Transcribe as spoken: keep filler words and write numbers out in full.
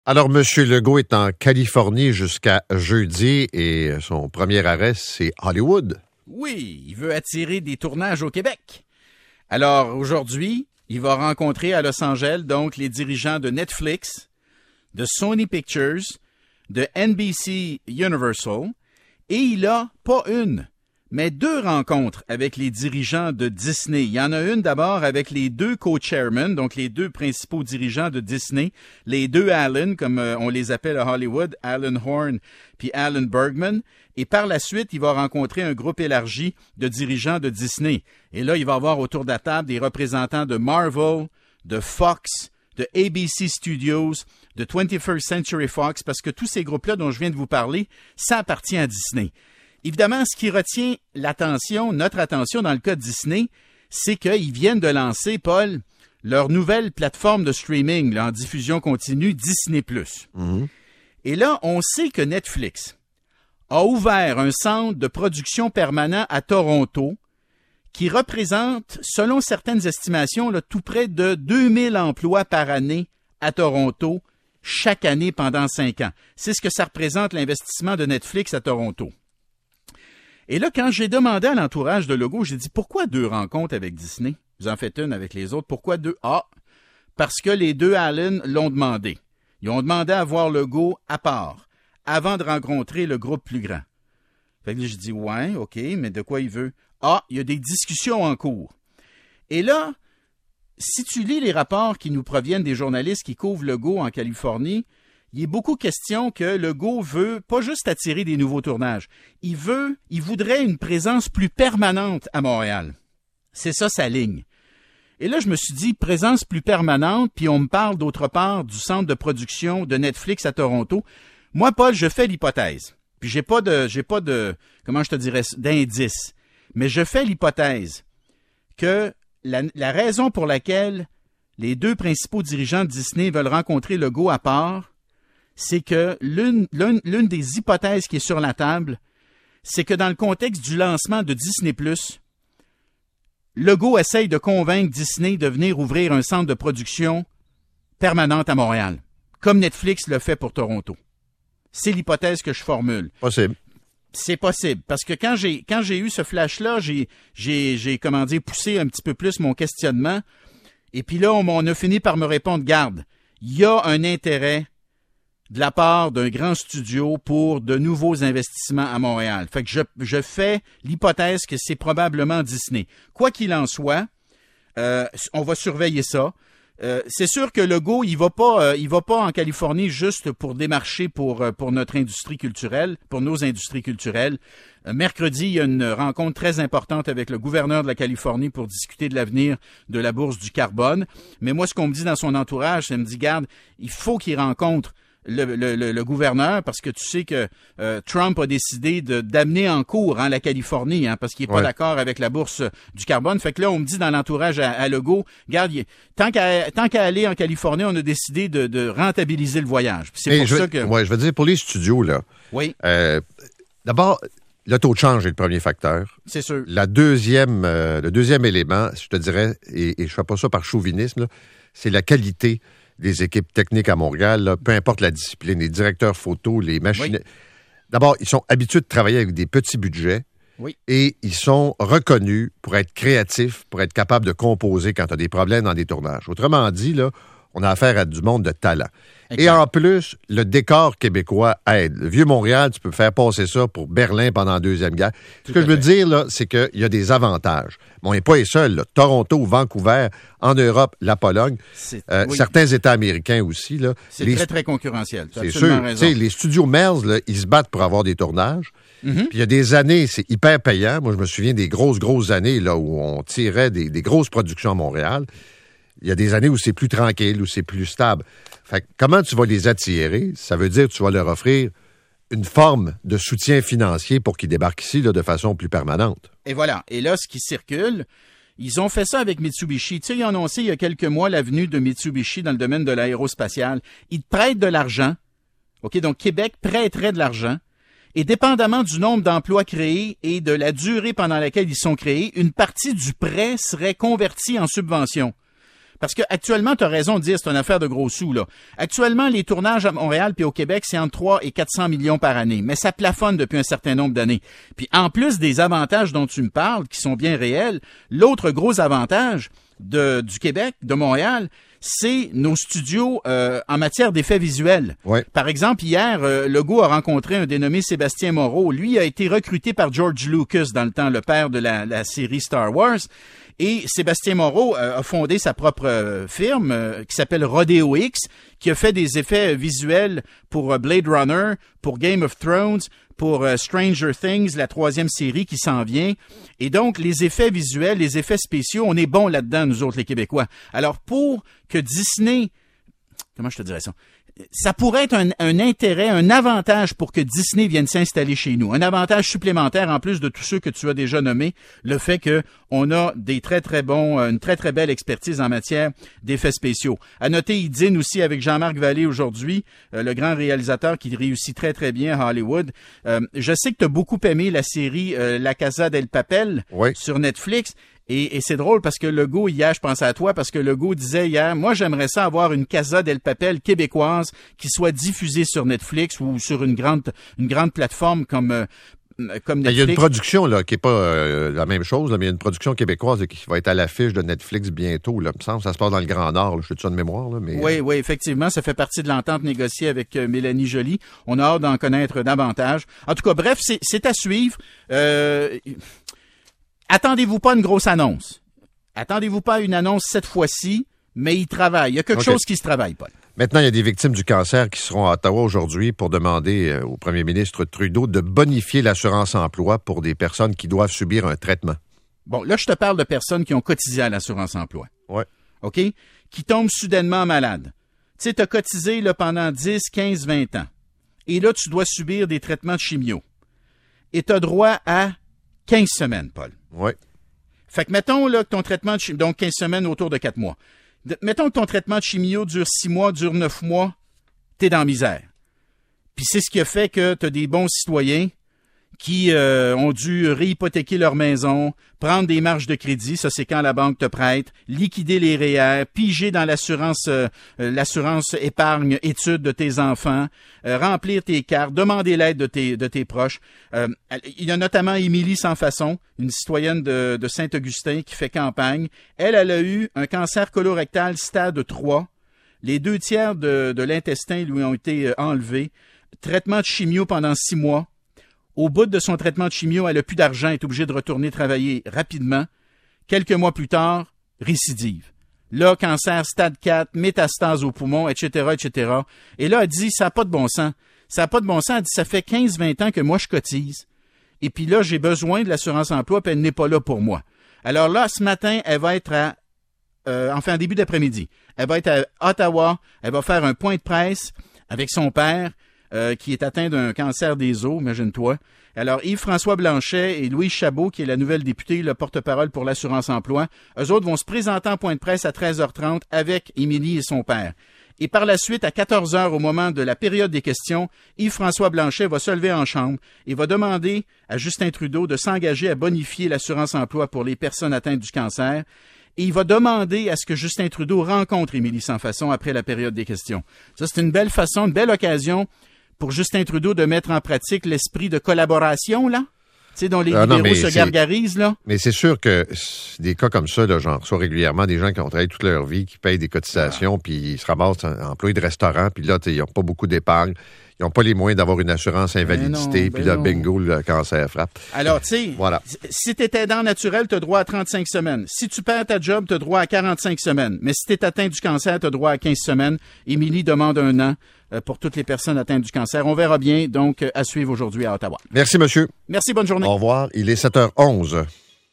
Alors, M. Legault est en Californie jusqu'à jeudi et son premier arrêt, c'est Hollywood. Oui, il veut attirer des tournages au Québec. Alors, aujourd'hui, il va rencontrer à Los Angeles, donc, les dirigeants de Netflix, de Sony Pictures, de N B C Universal, et il a pas une, mais deux rencontres avec les dirigeants de Disney. Il y en a une d'abord avec les deux co-chairmen, donc les deux principaux dirigeants de Disney, les deux Allen, comme euh, on les appelle à Hollywood, Alan Horn puis Alan Bergman. Et par la suite, il va rencontrer un groupe élargi de dirigeants de Disney. Et là, il va avoir autour de la table des représentants de Marvel, de Fox, de A B C Studios, de twenty-first Century Fox, parce que tous ces groupes-là dont je viens de vous parler, ça appartient à Disney. Évidemment, ce qui retient l'attention, notre attention dans le cas de Disney, c'est qu'ils viennent de lancer, Paul, leur nouvelle plateforme de streaming là, en diffusion continue, Disney plus. Mm-hmm. Et là, on sait que Netflix a ouvert un centre de production permanent à Toronto qui représente, selon certaines estimations, là, tout près de deux mille emplois par année à Toronto, chaque année pendant cinq ans. C'est ce que ça représente l'investissement de Netflix à Toronto. Et là, quand j'ai demandé à l'entourage de Legault, j'ai dit, pourquoi deux rencontres avec Disney? Vous en faites une avec les autres. Pourquoi deux? Ah, parce que les deux Allen l'ont demandé. Ils ont demandé à voir Legault à part, avant de rencontrer le groupe plus grand. Fait que là, je dis, ouais, OK, mais de quoi il veut? Ah, il y a des discussions en cours. Et là, si tu lis les rapports qui nous proviennent des journalistes qui couvrent Legault en Californie, il est beaucoup question que Legault veut pas juste attirer des nouveaux tournages. Il veut, il voudrait une présence plus permanente à Montréal. C'est ça sa ligne. Et là, je me suis dit, présence plus permanente, puis on me parle d'autre part du centre de production de Netflix à Toronto. Moi, Paul, je fais l'hypothèse. Puis j'ai pas de, j'ai pas de, comment je te dirais, d'indice. Mais je fais l'hypothèse que la, la raison pour laquelle les deux principaux dirigeants de Disney veulent rencontrer Legault à part, c'est que l'une, l'une, l'une des hypothèses qui est sur la table, c'est que dans le contexte du lancement de Disney plus, Legault essaye de convaincre Disney de venir ouvrir un centre de production permanente à Montréal, comme Netflix le fait pour Toronto. C'est l'hypothèse que je formule. Possible. C'est possible, parce que quand j'ai quand j'ai eu ce flash-là, j'ai, j'ai, j'ai comment dire, poussé un petit peu plus mon questionnement, et puis là, on, on a fini par me répondre, garde, il y a un intérêt de la part d'un grand studio pour de nouveaux investissements à Montréal. Fait que je, je fais l'hypothèse que c'est probablement Disney. Quoi qu'il en soit, euh, on va surveiller ça. Euh, c'est sûr que Legault, il va pas, euh, il va pas en Californie juste pour démarcher pour euh, pour notre industrie culturelle, pour nos industries culturelles. Euh, mercredi, il y a une rencontre très importante avec le gouverneur de la Californie pour discuter de l'avenir de la bourse du carbone. Mais moi, ce qu'on me dit dans son entourage, ça me dit, garde, il faut qu'il rencontre Le, le, le, le gouverneur, parce que tu sais que euh, Trump a décidé de, d'amener en cours hein, la Californie, hein, parce qu'il n'est pas ouais. d'accord avec la bourse du carbone. Fait que là, on me dit dans l'entourage à, à Legault, regarde, il, tant qu'à tant qu'à aller en Californie, on a décidé de, de rentabiliser le voyage. Puis c'est Et pour je ça veux, que... Ouais, je veux dire, pour les studios, là, oui. Euh, d'abord, le taux de change est le premier facteur. C'est sûr. La deuxième, euh, le deuxième élément, je te dirais, et, et je fais pas ça par chauvinisme, là, c'est la qualité des équipes techniques à Montréal, là, peu importe la discipline, les directeurs photo, les machines. Oui. D'abord, ils sont habitués de travailler avec des petits budgets oui. et ils sont reconnus pour être créatifs, pour être capables de composer quand tu as des problèmes dans des tournages. Autrement dit, là, on a affaire à du monde de talent. Exact. Et en plus, le décor québécois aide. Le Vieux-Montréal, tu peux faire passer ça pour Berlin pendant la Deuxième Guerre. Tout Ce que je veux fait. dire, là, c'est qu'il y a des avantages. Bon, on n'est pas les seuls. Là. Toronto ou Vancouver, en Europe, la Pologne, euh, oui. certains États américains aussi. Là, c'est les... très, très concurrentiel. C'est sûr. Raison. Les studios Melz, là, ils se battent pour avoir des tournages. Mm-hmm. Puis il y a des années, c'est hyper payant. Moi, je me souviens des grosses, grosses années là où on tirait des, des grosses productions à Montréal. Il y a des années où c'est plus tranquille, où c'est plus stable. Fait que comment tu vas les attirer? Ça veut dire que tu vas leur offrir une forme de soutien financier pour qu'ils débarquent ici là, de façon plus permanente. Et voilà. Et là, ce qui circule, ils ont fait ça avec Mitsubishi. Tu sais, ils ont annoncé il y a quelques mois la venue de Mitsubishi dans le domaine de l'aérospatial. Ils prêtent de l'argent. OK, donc Québec prêterait de l'argent. Et dépendamment du nombre d'emplois créés et de la durée pendant laquelle ils sont créés, une partie du prêt serait convertie en subvention. Parce que actuellement, tu as raison de dire c'est une affaire de gros sous, là. Actuellement, les tournages à Montréal puis au Québec, c'est entre trois et quatre cents millions par année. Mais ça plafonne depuis un certain nombre d'années. Puis en plus des avantages dont tu me parles, qui sont bien réels, l'autre gros avantage de, du Québec, de Montréal, c'est nos studios euh, en matière d'effets visuels. Ouais. Par exemple, hier, euh, Legault a rencontré un dénommé Sébastien Moreau. Lui a été recruté par George Lucas dans le temps, le père de la, la série Star Wars. Et Sébastien Moreau euh, a fondé sa propre euh, firme euh, qui s'appelle Rodeo X, qui a fait des effets visuels pour euh, Blade Runner, pour Game of Thrones, pour euh, Stranger Things, la troisième série qui s'en vient. Et donc, les effets visuels, les effets spéciaux, on est bons là-dedans, nous autres, les Québécois. Alors, pour que Disney... Comment je te dirais ça? Ça pourrait être un, un intérêt, un avantage pour que Disney vienne s'installer chez nous. Un avantage supplémentaire en plus de tous ceux que tu as déjà nommés. Le fait que on a des très, très bons, une très, très belle expertise en matière d'effets spéciaux. À noter, il dîne aussi avec Jean-Marc Vallée aujourd'hui, euh, le grand réalisateur qui réussit très, très bien à Hollywood. Euh, je sais que tu as beaucoup aimé la série euh, La Casa del Papel oui. sur Netflix. Et, et c'est drôle parce que Legault, hier, je pensais à toi, parce que Legault disait hier, moi, j'aimerais ça avoir une Casa del Papel québécoise qui soit diffusée sur Netflix ou sur une grande, une grande plateforme comme, euh, comme Netflix. Il y a une production là qui est pas euh, la même chose, là, mais il y a une production québécoise là, qui va être à l'affiche de Netflix bientôt. Là. Il me semble que ça se passe dans le Grand Nord, là. Je suis de ça de mémoire. Là, mais... Oui, oui, effectivement, ça fait partie de l'entente négociée avec euh, Mélanie Joly. On a hâte d'en connaître davantage. En tout cas, bref, c'est, c'est à suivre. Euh, attendez-vous pas à une grosse annonce. Attendez-vous pas à une annonce cette fois-ci, mais il travaille. Il y a quelque okay. chose qui se travaille, Paul. Maintenant, il y a des victimes du cancer qui seront à Ottawa aujourd'hui pour demander au premier ministre Trudeau de bonifier l'assurance-emploi pour des personnes qui doivent subir un traitement. Bon, là, je te parle de personnes qui ont cotisé à l'assurance-emploi. Oui. OK? Qui tombent soudainement malades. Tu sais, tu as cotisé là, pendant dix, quinze, vingt ans. Et là, tu dois subir des traitements de chimio. Et tu as droit à quinze semaines, Paul. Oui. Fait que mettons là, que ton traitement de chimio, donc quinze semaines autour de quatre mois. De, mettons que ton traitement de chimio dure six mois, dure neuf mois, t'es dans la misère. Puis c'est ce qui a fait que t'as des bons citoyens qui euh, ont dû réhypothéquer leur maison, prendre des marges de crédit, ça c'est quand la banque te prête, liquider les R E E R, piger dans l'assurance euh, l'assurance épargne études de tes enfants, euh, remplir tes cartes, demander l'aide de tes de tes proches. Euh, il y a notamment Émilie Sans Façon, une citoyenne de, de Saint-Augustin qui fait campagne. Elle, elle a eu un cancer colorectal stade trois. Les deux tiers de, de l'intestin lui ont été enlevés. Traitement de chimio pendant six mois. Au bout de son traitement de chimio, elle n'a plus d'argent, elle est obligée de retourner travailler rapidement. Quelques mois plus tard, récidive. Là, cancer stade quatre, métastase au poumon, et cetera, et cetera. Et là, elle dit, ça n'a pas de bon sens. Ça n'a pas de bon sens. Elle dit, ça fait quinze vingt ans que moi, je cotise. Et puis là, j'ai besoin de l'assurance-emploi, puis elle n'est pas là pour moi. Alors là, ce matin, elle va être à, euh, enfin, en début d'après-midi, elle va être à Ottawa, elle va faire un point de presse avec son père, Euh, qui est atteint d'un cancer des os, imagine-toi. Alors, Yves-François Blanchet et Louise Chabot, qui est la nouvelle députée, le porte-parole pour l'assurance-emploi, eux autres vont se présenter en point de presse à treize heures trente avec Émilie et son père. Et par la suite, à quatorze heures, au moment de la période des questions, Yves-François Blanchet va se lever en chambre et va demander à Justin Trudeau de s'engager à bonifier l'assurance-emploi pour les personnes atteintes du cancer. Et il va demander à ce que Justin Trudeau rencontre Émilie Sans Façon après la période des questions. Ça, c'est une belle façon, une belle occasion pour Justin Trudeau de mettre en pratique l'esprit de collaboration, là? Tu sais, dont les ah libéraux non, se gargarisent, là? Mais c'est sûr que des cas comme ça, là, j'en reçois régulièrement des gens qui ont travaillé toute leur vie, qui payent des cotisations, ah. puis ils se ramassent employés de restaurant, puis là, ils n'ont pas beaucoup d'épargne. Ils n'ont pas les moyens d'avoir une assurance invalidité, puis là, bingo, le cancer frappe. Alors, tu sais, voilà. Si tu es aidant naturel, tu as droit à trente-cinq semaines. Si tu perds ta job, tu as droit à quarante-cinq semaines. Mais si tu es atteint du cancer, tu as droit à quinze semaines. Émilie demande un an pour toutes les personnes atteintes du cancer. On verra bien, donc, à suivre aujourd'hui à Ottawa. Merci, monsieur. Merci, bonne journée. Au revoir. Il est sept heures onze.